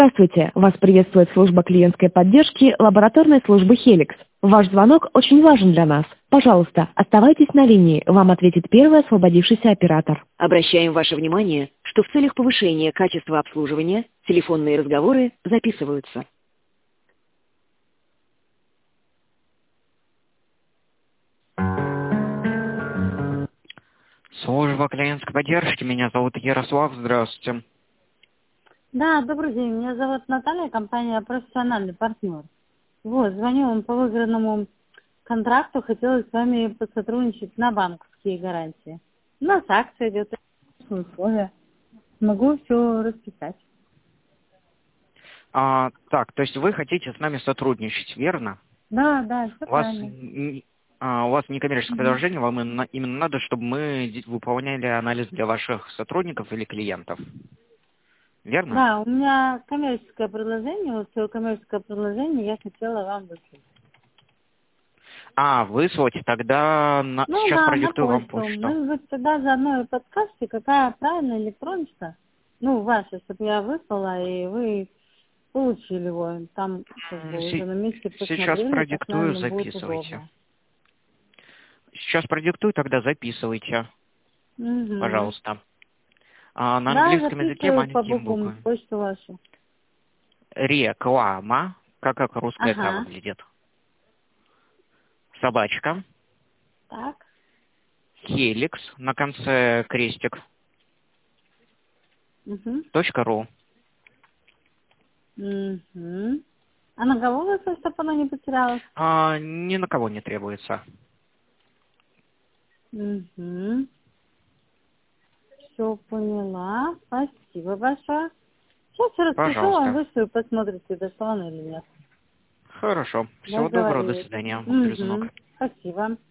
Здравствуйте, вас приветствует служба клиентской поддержки лабораторной службы Helix. Ваш звонок очень важен для нас. Пожалуйста, оставайтесь на линии, вам ответит первый освободившийся оператор. Обращаем ваше внимание, что в целях повышения качества обслуживания телефонные разговоры записываются. Служба клиентской поддержки. Меня зовут Ярослав. Здравствуйте. Да, добрый день. Меня зовут Наталья, компания «Профессиональный партнер». Вот, звоню вам по выигранному контракту. Хотела с вами посотрудничать на банковские гарантии. У нас акция идет, условия. Могу все расписать. Так, то есть вы хотите с нами сотрудничать, верно? Да, все У вас, правильно. у вас некоммерческое Мгм. предложение, вам именно надо, чтобы мы выполняли анализ для ваших сотрудников или клиентов. Верно? Да, у меня коммерческое предложение, вот свое коммерческое предложение я хотела вам выслать. Выслать, тогда Ну сейчас да, на продиктую вам почту. почту. Мы вот тогда заодно и подскажете, какая правильная электроночка, ну, ваша, чтобы я выслала, и вы получили его. Там как бы уже на месте Сейчас посмотрели, как, продиктую, наверное, будет записывайте. удобно. Сейчас продиктую, тогда записывайте, Угу. пожалуйста. На Да, английском языке записываю по маленькими буквам буквами. почту вашу. Реклама, как русская «к» Ага. выглядит. Собачка. Так. Helix, на конце крестик. Угу. .ру. Угу. А на кого вы, чтобы она не потерялась? Ни на кого не требуется. Угу. Все поняла. Спасибо большое. Сейчас распишу вам, Пожалуйста. вы все посмотрите, дошло она или нет. Хорошо. Всего доброго. До Договорились. свидания. Благодарю за звонок. Угу. Спасибо.